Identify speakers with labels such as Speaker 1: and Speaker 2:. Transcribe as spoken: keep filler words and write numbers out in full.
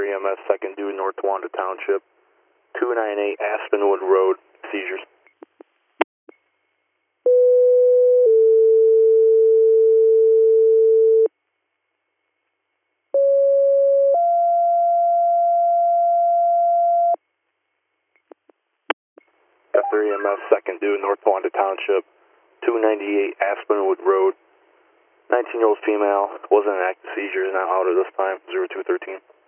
Speaker 1: three M S second due North Wanda Township, two ninety-eight Aspenwood Road, seizures. F three M S second due North Wanda Township, two ninety-eight Aspenwood Road, nineteen year old female, wasn't an active seizure, is not out at this time, zero two thirteen.